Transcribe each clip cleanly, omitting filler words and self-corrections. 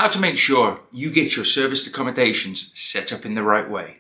how to make sure you get your serviced accommodations set up in the right way.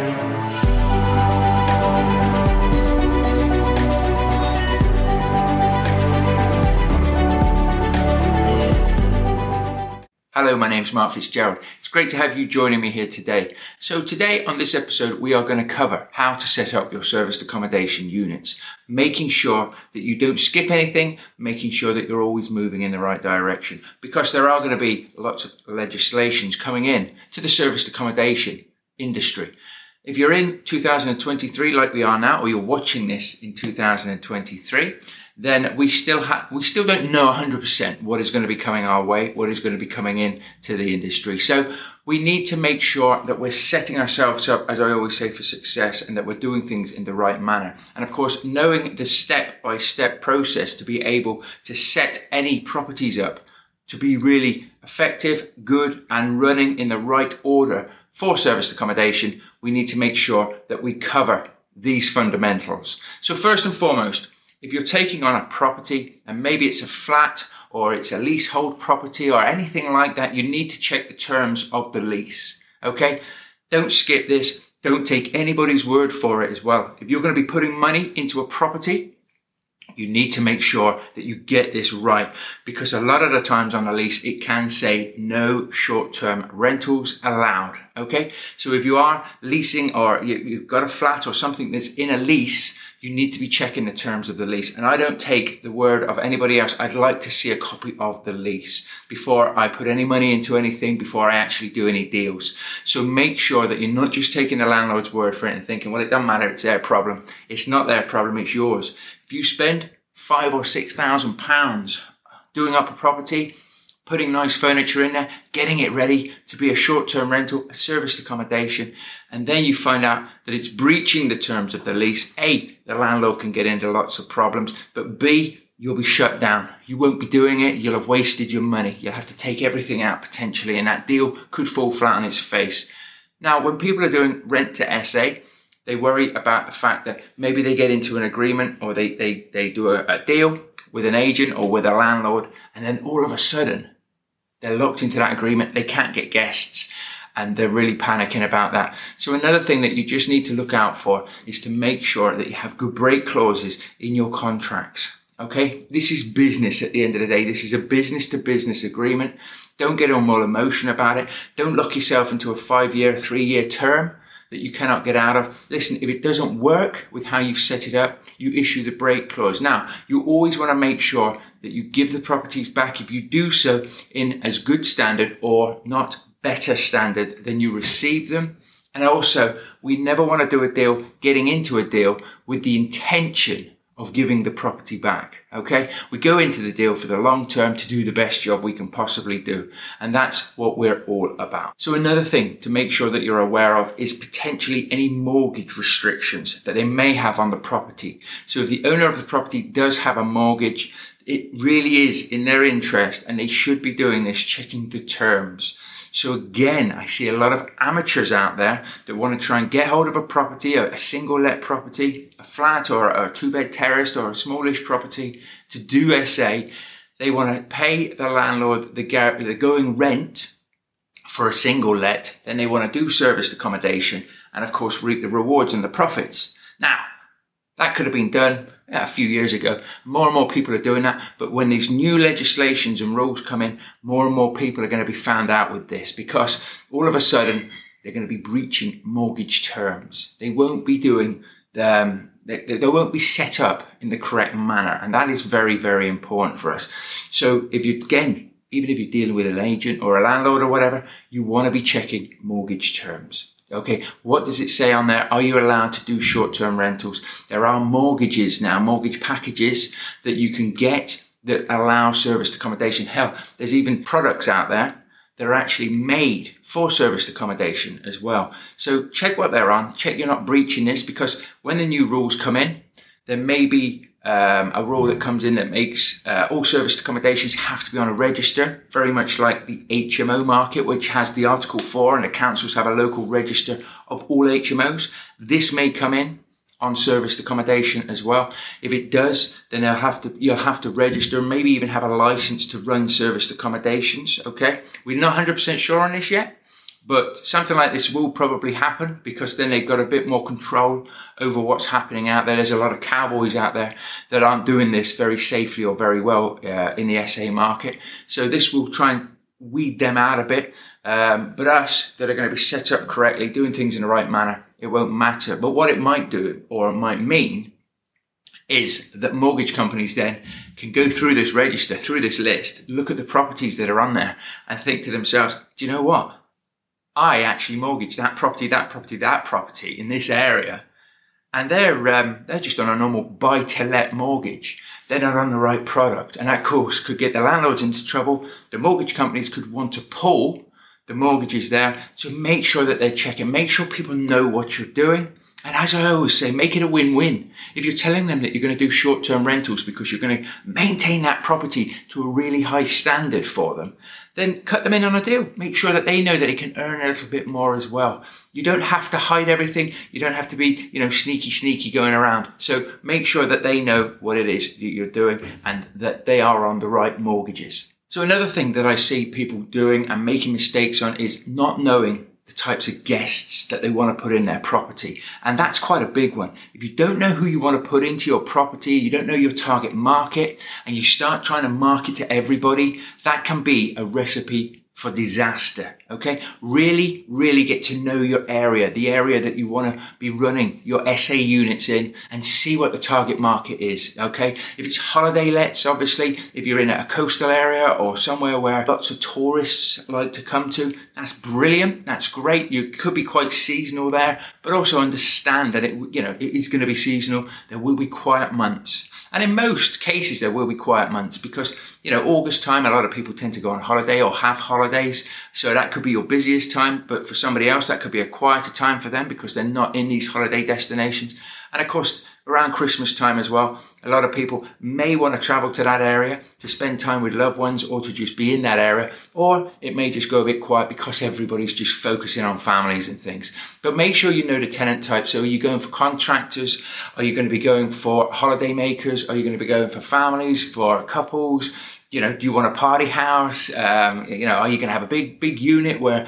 Hello, my name's Mark Fitzgerald. It's great to have you joining me here today. So today on this episode, we are going to cover how to set up your serviced accommodation units, making sure that you don't skip anything, making sure that you're always moving in the right direction, because there are going to be lots of legislations coming in to the serviced accommodation industry. If you're in 2023 like we are now, or you're watching this in 2023, then we still don't know 100% what is going to be coming our way, what is going to be coming in to the industry. So we need to make sure that we're setting ourselves up, as I always say, for success, and that we're doing things in the right manner. And of course, knowing the step-by-step process to be able to set any properties up to be really effective, good, and running in the right order for serviced accommodation, we need to make sure that we cover these fundamentals. So first and foremost, if you're taking on a property, and maybe it's a flat or it's a leasehold property or anything like that, you need to check the terms of the lease, okay? Don't skip this. Don't take anybody's word for it as well. If you're going to be putting money into a property, you need to make sure that you get this right, because a lot of the times on a lease, it can say no short-term rentals allowed, okay? So if you are leasing or you've got a flat or something that's in a lease, you need to be checking the terms of the lease. And I don't take the word of anybody else. I'd like to see a copy of the lease before I put any money into anything, before I actually do any deals. So make sure that you're not just taking the landlord's word for it and thinking, well, it doesn't matter, it's their problem. It's not their problem, it's yours. If you spend £5,000 or £6,000 doing up a property, putting nice furniture in there, getting it ready to be a short-term rental, a serviced accommodation, and then you find out that it's breaching the terms of the lease, A, the landlord can get into lots of problems, but B, you'll be shut down. You won't be doing it, you'll have wasted your money. You'll have to take everything out potentially, and that deal could fall flat on its face. Now, when people are doing rent to SA, they worry about the fact that maybe they get into an agreement or they do a deal with an agent or with a landlord, and then all of a sudden, they're locked into that agreement, they can't get guests, and they're really panicking about that. So another thing that you just need to look out for is to make sure that you have good break clauses in your contracts, okay? This is business at the end of the day. This is a business-to-business agreement. Don't get all emotion about it. Don't lock yourself into a 5-year, 3-year term that you cannot get out of. Listen, if it doesn't work with how you've set it up, you issue the break clause. Now, you always want to make sure that you give the properties back if you do so in as good standard or not better standard than you received them. And also, we never want to do a deal, getting into a deal with the intention of giving the property back, okay? We go into the deal for the long term to do the best job we can possibly do. And that's what we're all about. So another thing to make sure that you're aware of is potentially any mortgage restrictions that they may have on the property. So if the owner of the property does have a mortgage, it really is in their interest, and they should be doing this, checking the terms. So again, I see a lot of amateurs out there that want to try and get hold of a property, a single let property, a flat or a 2-bed terrace or a smallish property to do SA. They want to pay the landlord the going rent for a single let. Then they want to do serviced accommodation and of course reap the rewards and the profits. Now, that could have been done a few years ago. More and more people are doing that. But when these new legislations and rules come in, more and more people are going to be found out with this, because all of a sudden they're going to be breaching mortgage terms. They won't be doing they won't be set up in the correct manner. And that is very, very important for us. So if you, again, even if you're dealing with an agent or a landlord or whatever, you want to be checking mortgage terms. Okay, what does it say on there? Are you allowed to do short-term rentals? There are mortgages now, mortgage packages that you can get that allow serviced accommodation. Hell, there's even products out there that are actually made for serviced accommodation as well. So check what they're on, check you're not breaching this, because when the new rules come in, there may be a rule that comes in that makes all serviced accommodations have to be on a register, very much like the HMO market, which has the Article 4, and the councils have a local register of all HMOs. This may come in on serviced accommodation as well. If it does, then you'll have to register, maybe even have a license to run serviced accommodations. Okay, we're not 100% sure on this yet, but something like this will probably happen because then they've got a bit more control over what's happening out there. There's a lot of cowboys out there that aren't doing this very safely or very well in the SA market. So this will try and weed them out a bit. But us that are going to be set up correctly, doing things in the right manner, it won't matter. But what it might do, or it might mean, is that mortgage companies then can go through this register, through this list, look at the properties that are on there and think to themselves, do you know what? I actually mortgaged that property in this area. And they're just on a normal buy-to-let mortgage. They're not on the right product. And that, of course, could get the landlords into trouble. The mortgage companies could want to pull the mortgages there. So make sure that they're checking. Make sure people know what you're doing. And as I always say, make it a win-win. If you're telling them that you're going to do short-term rentals because you're going to maintain that property to a really high standard for them, then cut them in on a deal. Make sure that they know that they can earn a little bit more as well. You don't have to hide everything. You don't have to be, sneaky going around. So make sure that they know what it is that you're doing and that they are on the right mortgages. So another thing that I see people doing and making mistakes on is not knowing the types of guests that they want to put in their property. And that's quite a big one. If you don't know who you want to put into your property, you don't know your target market, and you start trying to market to everybody, that can be a recipe for disaster. Okay? Really, really get to know your area, the area that you want to be running your SA units in, and see what the target market is. Okay? If it's holiday lets, obviously, if you're in a coastal area or somewhere where lots of tourists like to come to, that's brilliant. That's great. You could be quite seasonal there, but also understand that it is going to be seasonal. There will be quiet months. And in most cases, there will be quiet months because, August time, a lot of people tend to go on holiday or have holidays. So that could be your busiest time. But for somebody else, that could be a quieter time for them because they're not in these holiday destinations. And of course, around Christmas time as well, a lot of people may want to travel to that area to spend time with loved ones or to just be in that area. Or it may just go a bit quiet because everybody's just focusing on families and things. But make sure you know the tenant type. So are you going for contractors? Are you going to be going for holiday makers? Are you going to be going for families, for couples? Do you want a party house? Are you going to have a big unit where,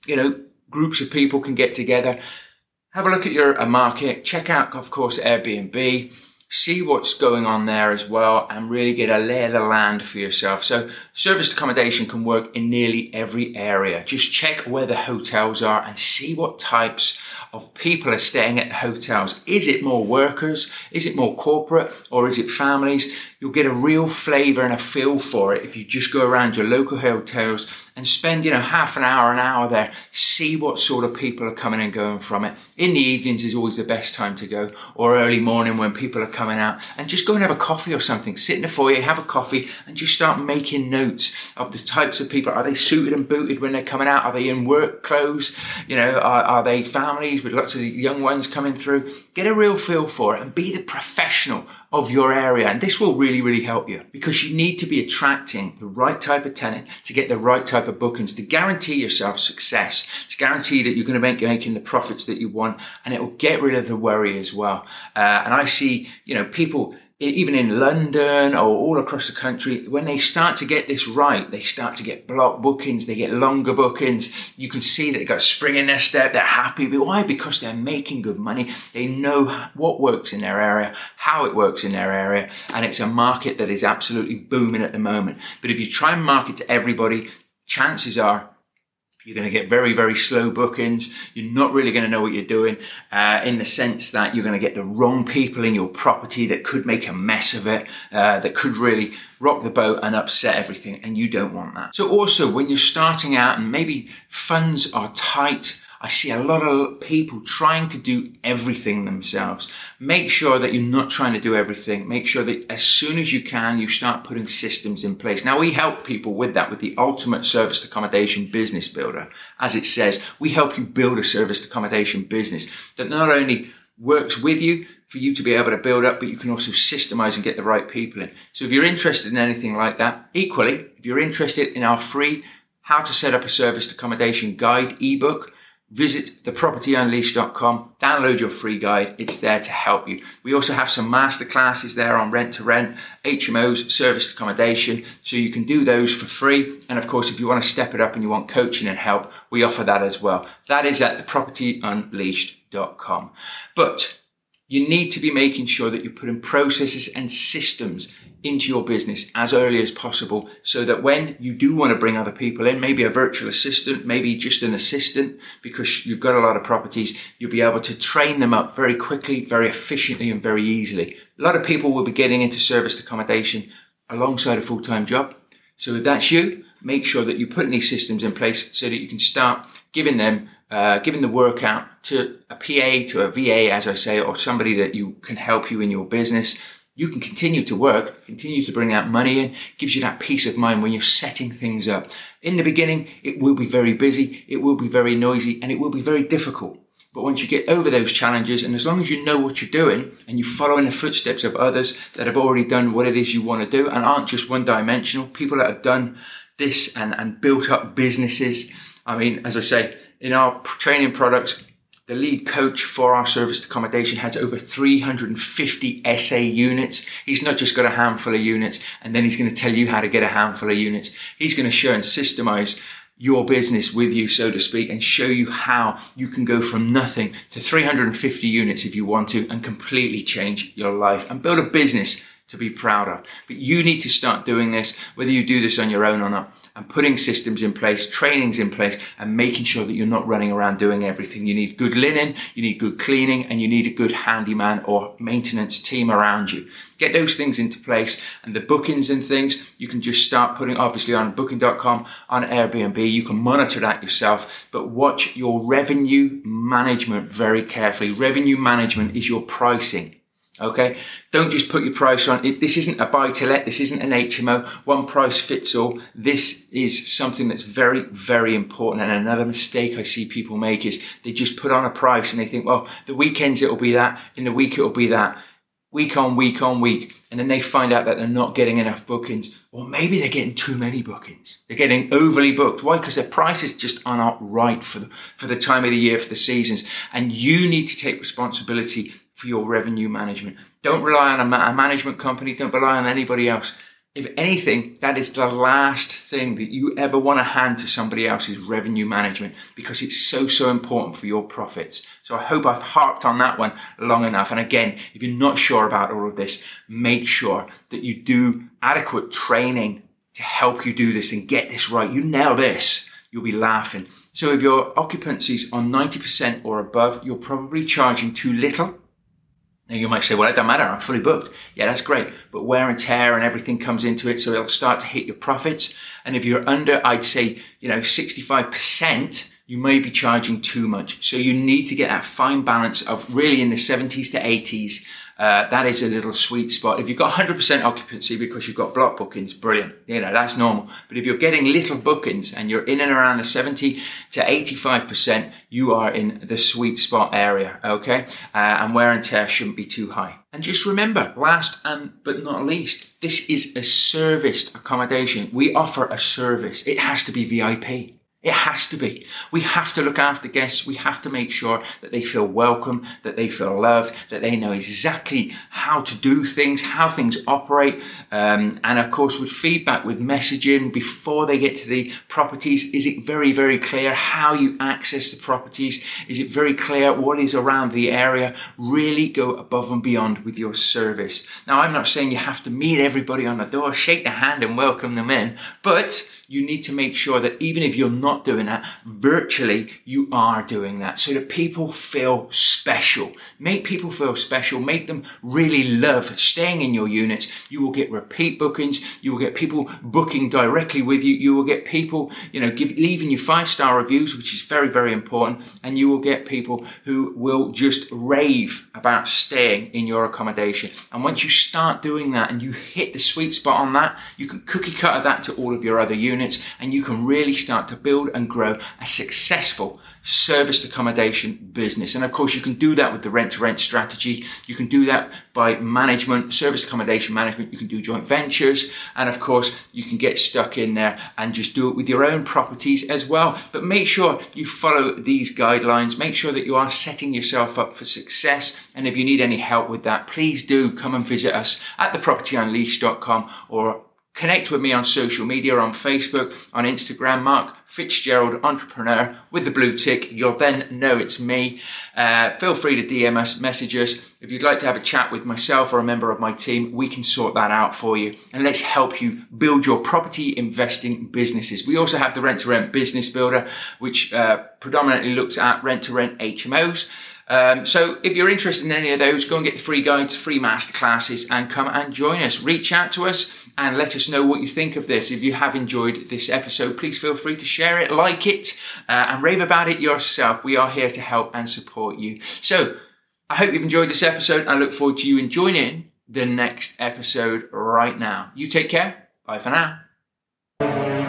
groups of people can get together? Have a look at your market, check out, of course, Airbnb, see what's going on there as well, and really get a lay of the land for yourself. So serviced accommodation can work in nearly every area. Just check where the hotels are and see what types of people are staying at the hotels. Is it more workers? Is it more corporate? Or is it families? You'll get a real flavour and a feel for it if you just go around your local hotels and spend, half an hour there, see what sort of people are coming and going from it. In the evenings is always the best time to go, or early morning when people are coming out, and just go and have a coffee or something. Sit in the foyer, have a coffee, and just start making notes of the types of people. Are they suited and booted when they're coming out? Are they in work clothes? Are they families with lots of young ones coming through? Get a real feel for it and be the professional of your area. And this will really, really help you because you need to be attracting the right type of tenant to get the right type of bookings, to guarantee yourself success, to guarantee that you're going to be making the profits that you want, and it will get rid of the worry as well. And I see, people even in London or all across the country, when they start to get this right, they start to get block bookings, they get longer bookings. You can see that they've got a spring in their step, they're happy. But why? Because they're making good money. They know what works in their area, how it works in their area, and it's a market that is absolutely booming at the moment. But if you try and market to everybody, chances are you're going to get very, very slow bookings. You're not really going to know what you're doing in the sense that you're going to get the wrong people in your property that could make a mess of it, that could really rock the boat and upset everything. And you don't want that. So also when you're starting out and maybe funds are tight, I see a lot of people trying to do everything themselves. Make sure that you're not trying to do everything. Make sure that as soon as you can, you start putting systems in place. Now, we help people with that, with the ultimate serviced accommodation business builder. As it says, we help you build a serviced accommodation business that not only works with you for you to be able to build up, but you can also systemize and get the right people in. So if you're interested in anything like that, equally, if you're interested in our free How to Set Up a Serviced Accommodation Guide ebook, visit thepropertyunleashed.com, download your free guide. It's there to help you. We also have some masterclasses there on rent to rent, HMOs, serviced accommodation, so you can do those for free. And of course, if you want to step it up and you want coaching and help, we offer that as well. That is at thepropertyunleashed.com. But you need to be making sure that you're putting processes and systems into your business as early as possible, so that when you do want to bring other people in, maybe a virtual assistant, maybe just an assistant, because you've got a lot of properties, you'll be able to train them up very quickly, very efficiently, and very easily. A lot of people will be getting into serviced accommodation alongside a full-time job. So if that's you, make sure that you're putting these systems in place so that you can start giving them giving the work out to a PA, to a VA, as I say, or somebody that you can help you in your business. You can continue to work, continue to bring that money in, gives you that peace of mind when you're setting things up. In the beginning, it will be very busy, it will be very noisy, and it will be very difficult. But once you get over those challenges, and as long as you know what you're doing and you follow in the footsteps of others that have already done what it is you want to do and aren't just one-dimensional, people that have done this and built up businesses. I mean, as I say, in our training products, the lead coach for our serviced accommodation has over 350 SA units. He's not just got a handful of units and then he's going to tell you how to get a handful of units. He's going to show and systemize your business with you, so to speak, and show you how you can go from nothing to 350 units if you want to, and completely change your life and build a business to be proud of. But you need to start doing this, whether you do this on your own or not, and putting systems in place, trainings in place, and making sure that you're not running around doing everything. You need good linen, you need good cleaning, and you need a good handyman or maintenance team around you. Get those things into place, and the bookings and things, you can just start putting, obviously, on booking.com, on Airbnb. You can monitor that yourself, but watch your revenue management very carefully. Revenue management is your pricing. Okay, don't just put your price on it. This isn't a buy to let. This isn't an HMO. One price fits all. This is something that's very, very important. And another mistake I see people make is they just put on a price and they think, well, the weekends it'll be that, in the week it'll be that, week on week on week. And then they find out that they're not getting enough bookings, or maybe they're getting too many bookings. They're getting overly booked. Why? Because their prices just are not right for the time of the year, for the seasons. And you need to take responsibility for your revenue management. Don't rely on a management company. Don't rely on anybody else. If anything, that is the last thing that you ever want to hand to somebody else, is revenue management, because it's so, so important for your profits. So I hope I've harped on that one long enough. And again, if you're not sure about all of this, make sure that you do adequate training to help you do this and get this right. You nail this, you'll be laughing. So if your occupancy's on 90% or above, you're probably charging too little. Now you might say, well, it doesn't matter, I'm fully booked. Yeah, that's great. But wear and tear and everything comes into it, so it'll start to hit your profits. And if you're under, I'd say, 65%, you may be charging too much. So you need to get that fine balance of really in the 70s to 80s. That is a little sweet spot. If you've got 100% occupancy because you've got block bookings, brilliant. That's normal. But if you're getting little bookings and you're in and around the 70 to 85%, you are in the sweet spot area, okay? And wear and tear shouldn't be too high. And just remember, last but not least, this is a serviced accommodation. We offer a service. It has to be VIP. It has to be. We have to look after guests. We have to make sure that they feel welcome, that they feel loved, that they know exactly how to do things, how things operate. And of course, with feedback, with messaging before they get to the properties, is it very, very clear how you access the properties? Is it very clear what is around the area? Really go above and beyond with your service. Now, I'm not saying you have to meet everybody on the door, shake their hand and welcome them in, but you need to make sure that even if you're not doing that, virtually you are doing that, so that people feel special. Make people feel special. Make them really love staying in your units. You will get repeat bookings. You will get people booking directly with you. You will get people, leaving you 5-star reviews, which is very, very important. And you will get people who will just rave about staying in your accommodation. And once you start doing that and you hit the sweet spot on that, you can cookie cutter that to all of your other units, and you can really start to build build and grow a successful serviced accommodation business. And of course, you can do that with the rent-to-rent strategy. You can do that by management, serviced accommodation management. You can do joint ventures. And of course, you can get stuck in there and just do it with your own properties as well. But make sure you follow these guidelines. Make sure that you are setting yourself up for success. And if you need any help with that, please do come and visit us at thepropertyunleashed.com or connect with me on social media, on Facebook, on Instagram, Mark Fitzgerald Entrepreneur with the blue tick. You'll then know it's me. Feel free to DM us, message us. If you'd like to have a chat with myself or a member of my team, we can sort that out for you. And let's help you build your property investing businesses. We also have the Rent-to-Rent Business Builder, which predominantly looks at rent-to-rent HMOs. So if you're interested in any of those, go and get the free guides, free masterclasses, and come and join us. Reach out to us and let us know what you think of this. If you have enjoyed this episode, please feel free to share it, like it, and rave about it yourself. We are here to help and support you. So I hope you've enjoyed this episode. I look forward to you enjoying the next episode right now. You take care. Bye for now.